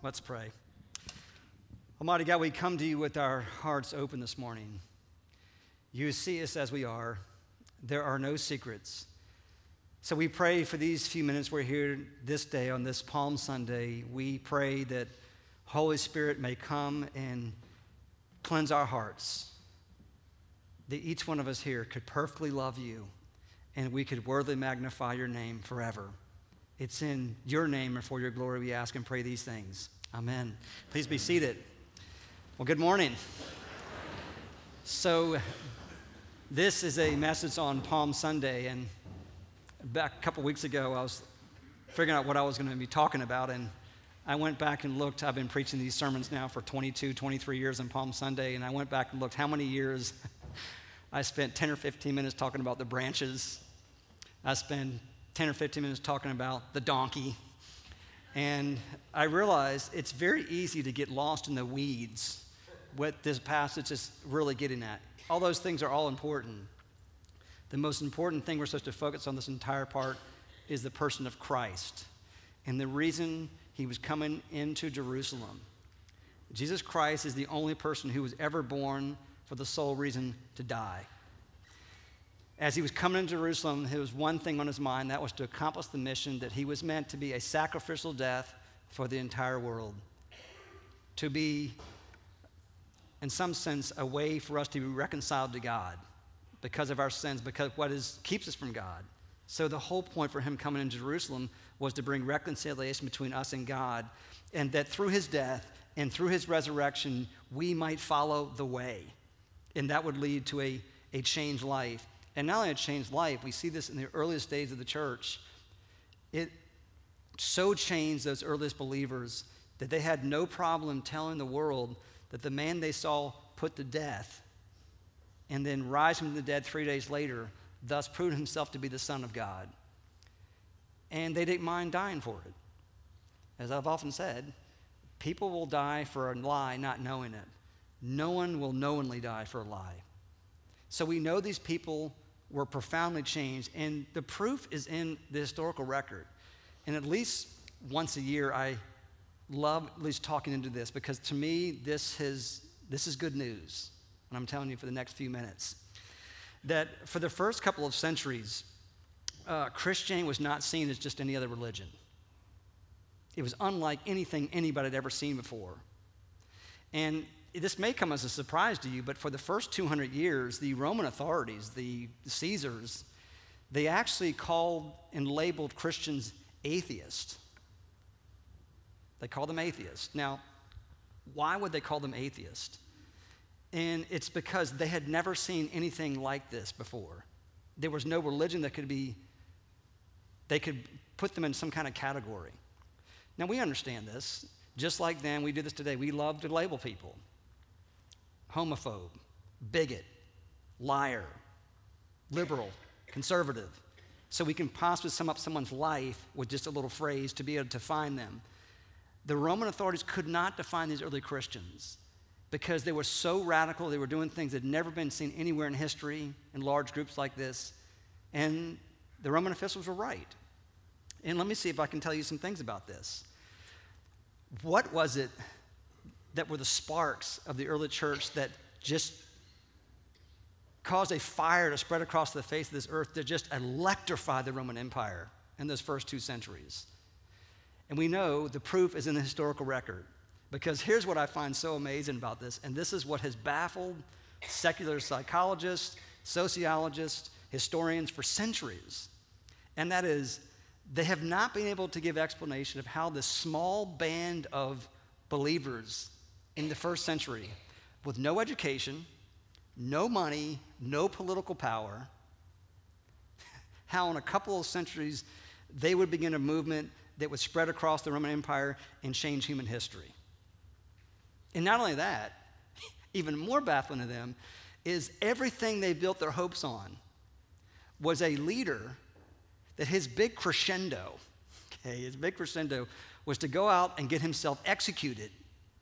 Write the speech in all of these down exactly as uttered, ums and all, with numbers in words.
Let's pray. Almighty God, we come to you with our hearts open this morning. You see us as we are. There are no secrets. So we pray for these few minutes we're here this day on this Palm Sunday. We pray that Holy Spirit may come and cleanse our hearts, that each one of us here could perfectly love you and we could worthily magnify your name forever. It's in your name and for your glory we ask and pray these things. Amen. Please be seated. Well, good morning. So this is a message on Palm Sunday, and back a couple weeks ago I was figuring out what I was going to be talking about, and I went back and looked. I've been preaching these sermons now for twenty-two, twenty-three years on Palm Sunday, and I went back and looked how many years I spent ten or fifteen minutes talking about the branches. I spent ten or fifteen minutes talking about the donkey. And I realized it's very easy to get lost in the weeds, what this passage is really getting at. All those things are all important. The most important thing we're supposed to focus on this entire part is the person of Christ and the reason he was coming into Jerusalem. Jesus Christ is the only person who was ever born for the sole reason to die. As he was coming into Jerusalem, there was one thing on his mind, that was to accomplish the mission that he was meant to be a sacrificial death for the entire world. To be, in some sense, a way for us to be reconciled to God because of our sins, because of what is, keeps us from God. So the whole point for him coming into Jerusalem was to bring reconciliation between us and God, and that through his death and through his resurrection, we might follow the way. And that would lead to a, a changed life. And not only a changed life, we see this in the earliest days of the church. It so changed those earliest believers that they had no problem telling the world that the man they saw put to death and then rise from the dead three days later, thus proved himself to be the Son of God. And they didn't mind dying for it. As I've often said, people will die for a lie not knowing it. No one will knowingly die for a lie. So we know these people were profoundly changed, and the proof is in the historical record. And at least once a year, I love at least talking into this, because to me, this has, this is good news. And I'm telling you for the next few minutes, that for the first couple of centuries, uh, Christianity was not seen as just any other religion. It was unlike anything anybody had ever seen before. And this may come as a surprise to you, but for the first two hundred years, the Roman authorities, the Caesars, they actually called and labeled Christians atheists. They called them atheists. Now, why would they call them atheists? And it's because they had never seen anything like this before. There was no religion that could be, they could put them in some kind of category. Now, we understand this. Just like then, we do this today. We love to label people. Homophobe, bigot, liar, liberal, conservative. So we can possibly sum up someone's life with just a little phrase to be able to define them. The Roman authorities could not define these early Christians because they were so radical. They were doing things that had never been seen anywhere in history in large groups like this. And the Roman officials were right. And let me see if I can tell you some things about this. What was it that were the sparks of the early church that just caused a fire to spread across the face of this earth to just electrify the Roman Empire in those first two centuries? And we know the proof is in the historical record, because here's what I find so amazing about this, and this is what has baffled secular psychologists, sociologists, historians for centuries, and that is they have not been able to give explanation of how this small band of believers in the first century, with no education, no money, no political power, how in a couple of centuries they would begin a movement that would spread across the Roman Empire and change human history. And not only that, even more baffling to them is everything they built their hopes on was a leader that his big crescendo, okay, his big crescendo was to go out and get himself executed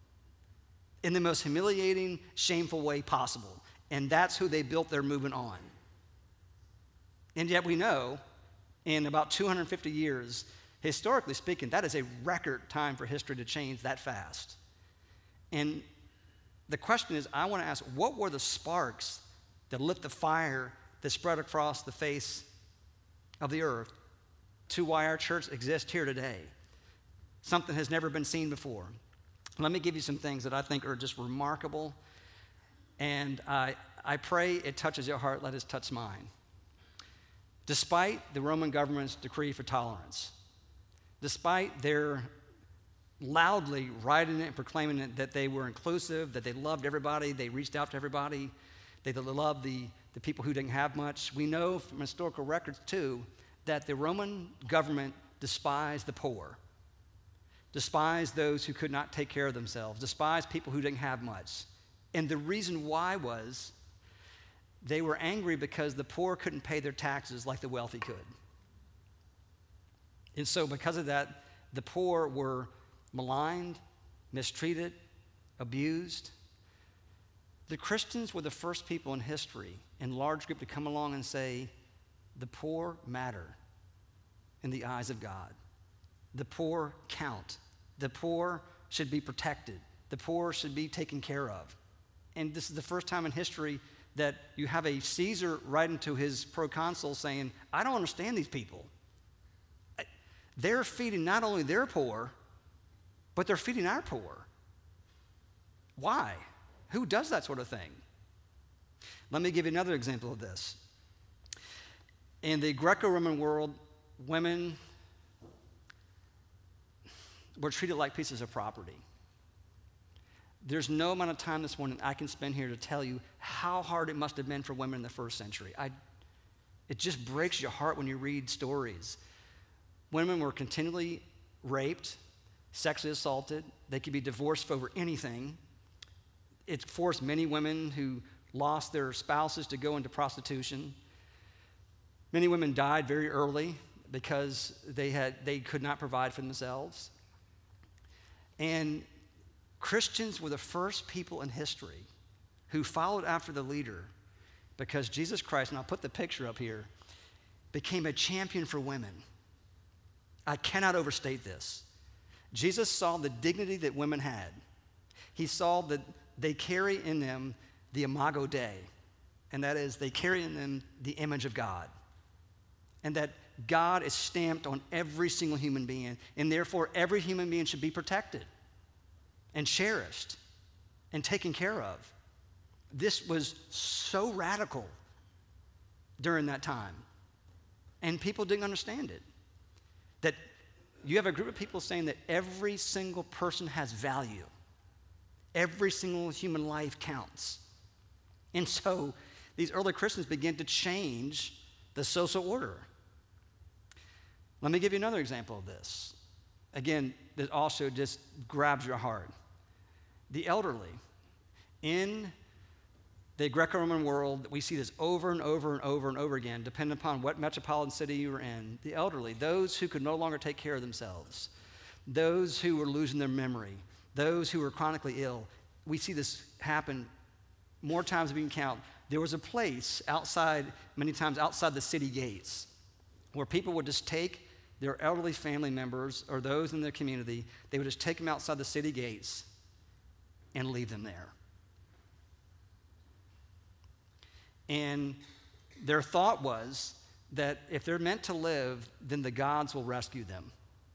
in the most humiliating, shameful way possible. And that's who they built their movement on. And yet we know in about two hundred fifty years, Historically speaking, that is a record time for history to change that fast. And the question is, I want to ask, what were the sparks that lit the fire that spread across the face of the earth to why our church exists here today? Something has never been seen before. Let me give you some things that I think are just remarkable, and I, I pray it touches your heart, let it touch mine. Despite the Roman government's decree for tolerance, despite their loudly writing it and proclaiming it that they were inclusive, that they loved everybody, they reached out to everybody, they loved the, the people who didn't have much, we know from historical records too that the Roman government despised the poor, despised those who could not take care of themselves, despised people who didn't have much. And the reason why was they were angry because the poor couldn't pay their taxes like the wealthy could. And so because of that, the poor were maligned, mistreated, abused. The Christians were the first people in history, in large group, to come along and say, the poor matter in the eyes of God. The poor count. The poor should be protected. The poor should be taken care of. And this is the first time in history that you have a Caesar writing to his proconsul saying, I don't understand these people. They're feeding not only their poor, but they're feeding our poor. Why? Who does that sort of thing? Let me give you another example of this. In the Greco-Roman world, women were treated like pieces of property. There's no amount of time this morning I can spend here to tell you how hard it must have been for women in the first century. I, it just breaks your heart when you read stories. Women were continually raped, sexually assaulted. They could be divorced over anything. It forced many women who lost their spouses to go into prostitution. Many women died very early because they had they could not provide for themselves. And Christians were the first people in history who followed after the leader because Jesus Christ, and I'll put the picture up here, became a champion for women. I cannot overstate this. Jesus saw the dignity that women had. He saw that they carry in them the imago Dei, and that is they carry in them the image of God, and that God is stamped on every single human being, and therefore every human being should be protected and cherished and taken care of. This was so radical during that time, and people didn't understand it. That you have a group of people saying that every single person has value. Every single human life counts. And so these early Christians began to change the social order. Let me give you another example of this. Again, that also just grabs your heart. The elderly. In the Greco-Roman world, we see this over and over and over and over again, depending upon what metropolitan city you were in. The elderly, those who could no longer take care of themselves, those who were losing their memory, those who were chronically ill. We see this happen more times than we can count. There was a place outside, many times outside the city gates, where people would just take their elderly family members or those in their community, they would just take them outside the city gates and leave them there. And their thought was that if they're meant to live, then the gods will rescue them.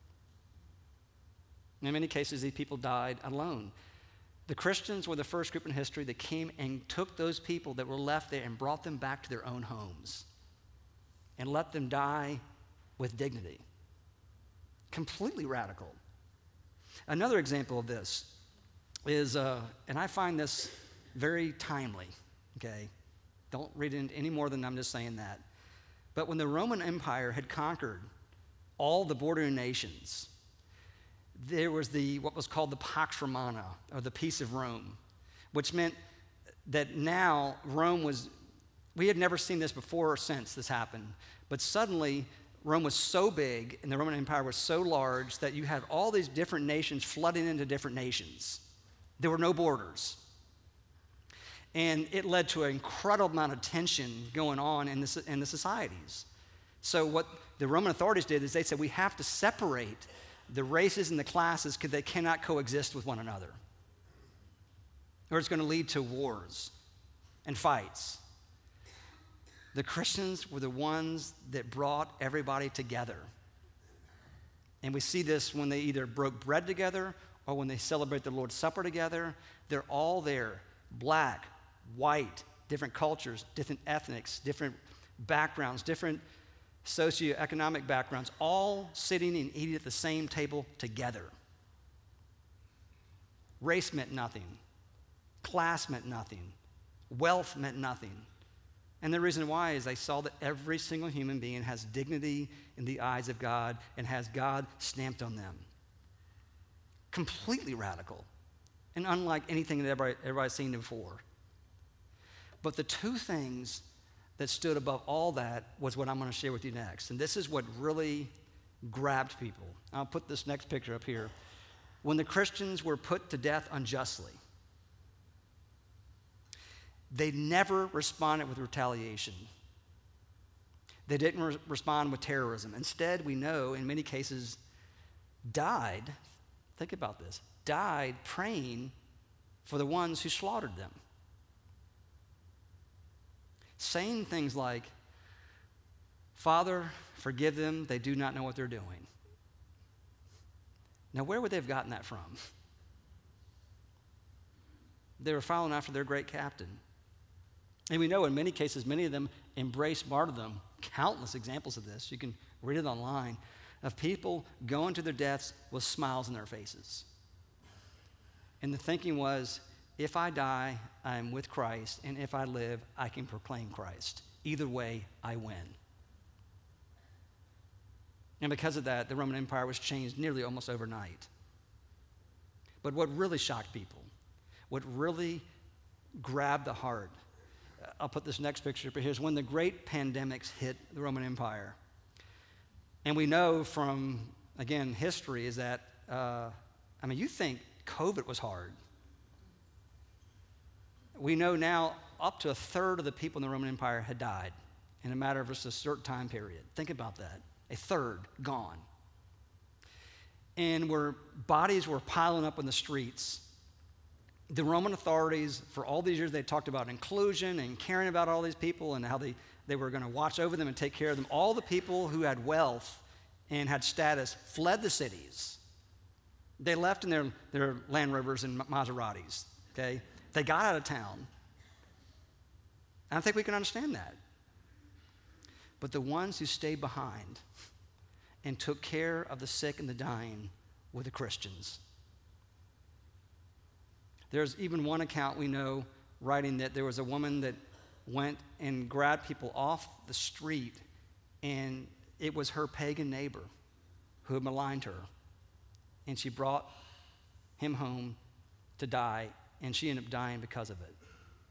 In many cases, these people died alone. The Christians were the first group in history that came and took those people that were left there and brought them back to their own homes and let them die with dignity. Completely radical. Another example of this is, uh, and I find this very timely, okay? Don't read it any more than I'm just saying that. But when the Roman Empire had conquered all the bordering nations, there was the what was called the Pax Romana, or the Peace of Rome, which meant that now Rome was, we had never seen this before or since this happened, but suddenly Rome was so big and the Roman Empire was so large that you had all these different nations flooding into different nations. There were no borders. And it led to an incredible amount of tension going on in the, in the societies. So what the Roman authorities did is they said we have to separate the races and the classes because they cannot coexist with one another, or it's going to lead to wars and fights. The Christians were the ones that brought everybody together. And we see this when they either broke bread together or when they celebrate the Lord's Supper together. They're all there, black, white, different cultures, different ethnics, different backgrounds, different socioeconomic backgrounds, all sitting and eating at the same table together. Race meant nothing. Class meant nothing. Wealth meant nothing. And the reason why is they saw that every single human being has dignity in the eyes of God and has God stamped on them. Completely radical and unlike anything that everybody, everybody's seen before. But the two things that stood above all that was what I'm going to share with you next. And this is what really grabbed people. I'll put this next picture up here. When the Christians were put to death unjustly, they never responded with retaliation. They didn't re- respond with terrorism. Instead, we know in many cases died, think about this, died praying for the ones who slaughtered them. Saying things like, Father, forgive them, they do not know what they're doing. Now, where would they have gotten that from? They were following after their great captain. And we know in many cases, many of them embraced martyrdom. Countless examples of this. You can read it online, of people going to their deaths with smiles on their faces. And the thinking was, if I die, I'm with Christ, and if I live, I can proclaim Christ. Either way, I win. And because of that, the Roman Empire was changed nearly almost overnight. But what really shocked people, what really grabbed the heart, I'll put this next picture up here, is when the great pandemics hit the Roman Empire. And we know from, again, history is that, uh, I mean, you think COVID was hard. We know now up to a third of the people in the Roman Empire had died in a matter of just a certain time period. Think about that. A third gone. And where bodies were piling up in the streets, the Roman authorities, for all these years, they talked about inclusion and caring about all these people and how they, they were going to watch over them and take care of them. All the people who had wealth and had status fled the cities. They left in their, their Land Rovers and Maseratis, okay? They got out of town. And I think we can understand that. But the ones who stayed behind and took care of the sick and the dying were the Christians. There's even one account we know writing that there was a woman that went and grabbed people off the street, and it was her pagan neighbor who had maligned her. And she brought him home to die, and she ended up dying because of it.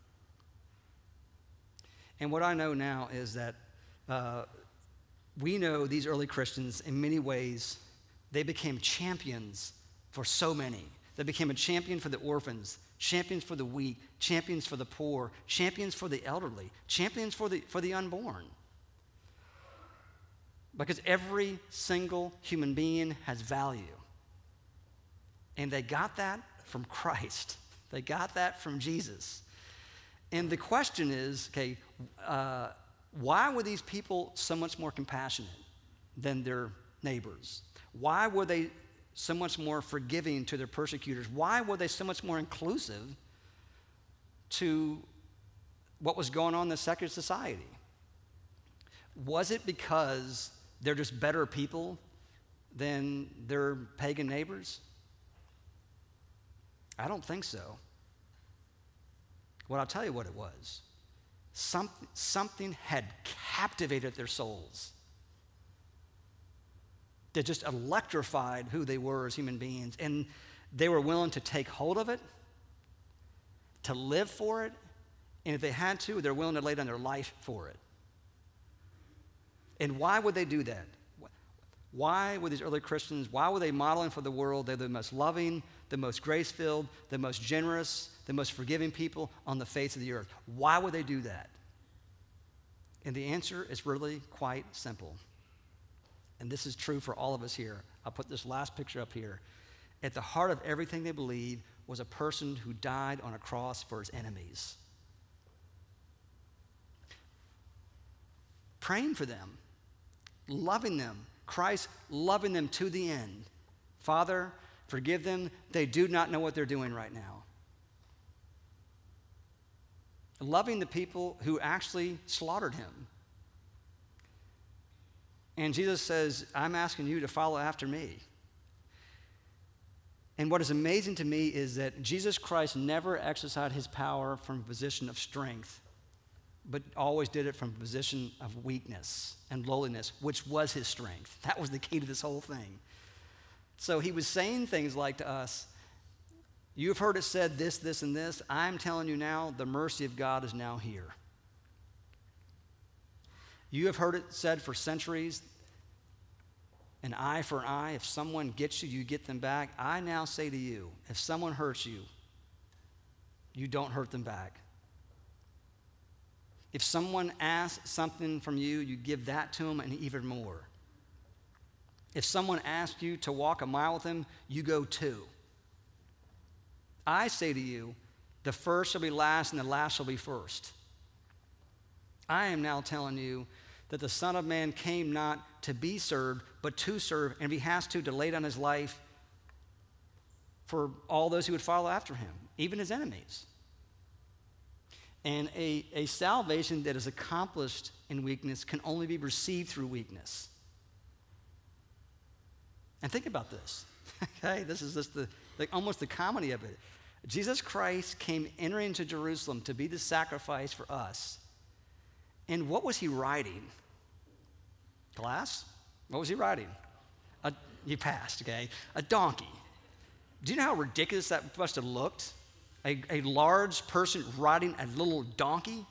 And what I know now is that uh, we know these early Christians, in many ways, they became champions for so many. They became a champion for the orphans, champions for the weak, champions for the poor, champions for the elderly, champions for the, for the unborn. Because every single human being has value. And they got that from Christ. They got that from Jesus. And the question is, okay, uh, why were these people so much more compassionate than their neighbors? Why were they so much more forgiving to their persecutors? Why were they so much more inclusive to what was going on in the secular society? Was it because they're just better people than their pagan neighbors? I don't think so. Well, I'll tell you what it was. Some, something had captivated their souls that just electrified who they were as human beings. And they were willing to take hold of it, to live for it, and if they had to, they're willing to lay down their life for it. And why would they do that? Why were these early Christians, why were they modeling for the world? They're the most loving, the most grace-filled, the most generous, the most forgiving people on the face of the earth. Why would they do that? And the answer is really quite simple. And this is true for all of us here. I'll put this last picture up here. At the heart of everything they believe was a person who died on a cross for his enemies. Praying for them, loving them, Christ loving them to the end. Father, forgive them. They do not know what they're doing right now. Loving the people who actually slaughtered him. And Jesus says, I'm asking you to follow after me. And what is amazing to me is that Jesus Christ never exercised his power from a position of strength, but always did it from a position of weakness and lowliness, which was his strength. That was the key to this whole thing. So he was saying things like to us, you have heard it said this, this, and this. I'm telling you now, the mercy of God is now here. You have heard it said for centuries, an eye for an eye. If someone gets you, you get them back. I now say to you, if someone hurts you, you don't hurt them back. If someone asks something from you, you give that to them and even more. If someone asks you to walk a mile with them, you go two. I say to you, the first shall be last and the last shall be first. I am now telling you that the Son of Man came not to be served, but to serve, and if he has to, to lay down his life for all those who would follow after him, even his enemies. And a, a salvation that is accomplished in weakness can only be received through weakness. And think about this, okay? This is just the, the almost the comedy of it. Jesus Christ came entering into Jerusalem to be the sacrifice for us. And what was he riding? Class? What was he riding? A, you passed, okay? A donkey. Do you know how ridiculous that must have looked? A, a large person riding a little donkey?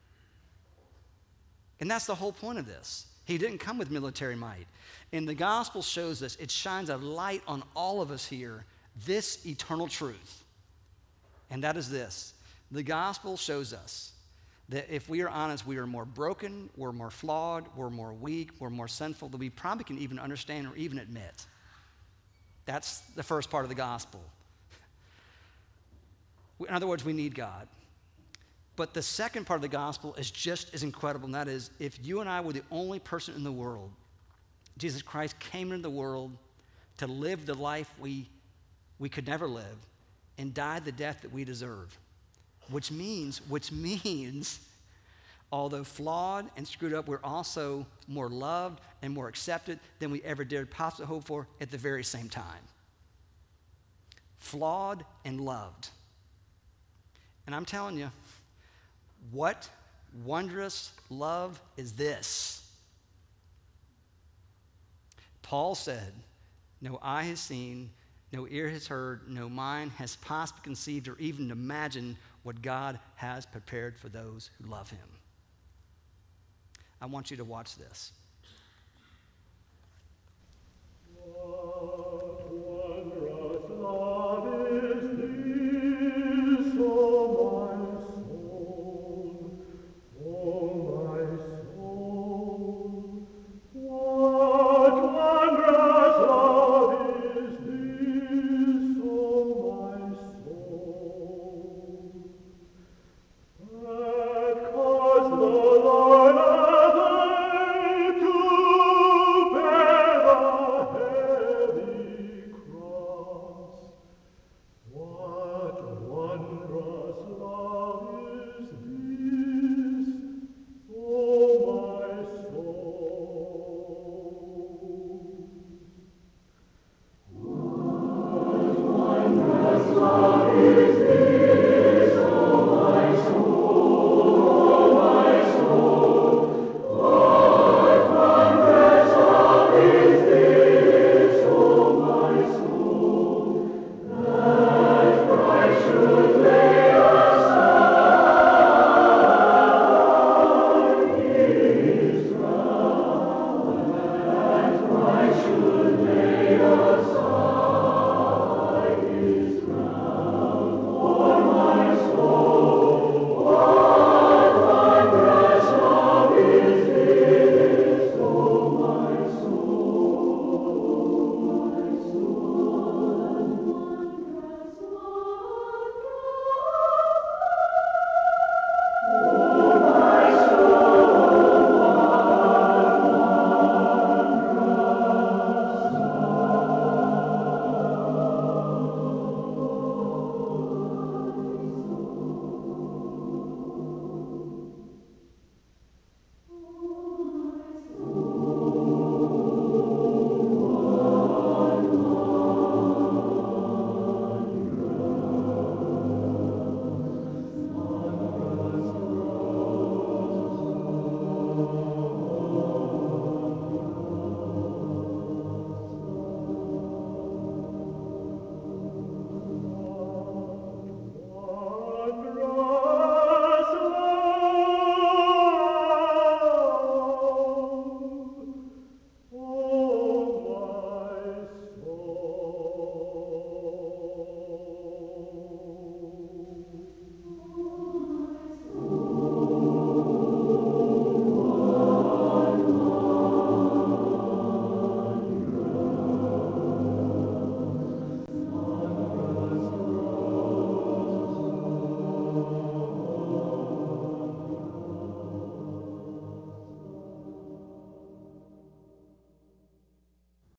And that's the whole point of this. He didn't come with military might. And the gospel shows us, it shines a light on all of us here, this eternal truth. And that is this. The gospel shows us that if we are honest, we are more broken, we're more flawed, we're more weak, we're more sinful than we probably can even understand or even admit. That's the first part of the gospel. In other words, we need God. But the second part of the gospel is just as incredible, and that is, if you and I were the only person in the world, Jesus Christ came into the world to live the life we, we could never live and died the death that we deserve. Which means, which means, although flawed and screwed up, we're also more loved and more accepted than we ever dared possibly hope for at the very same time. Flawed and loved. And I'm telling you, what wondrous love is this? Paul said, no eye has seen, no ear has heard, no mind has possibly conceived or even imagined what God has prepared for those who love him. I want you to watch this. What wondrous love is this, O my soul, O my soul. What wondrous love is this, O my soul, that caused the Lord of earth to bear the heavy cross. What wondrous love is this, O my soul? What wondrous love is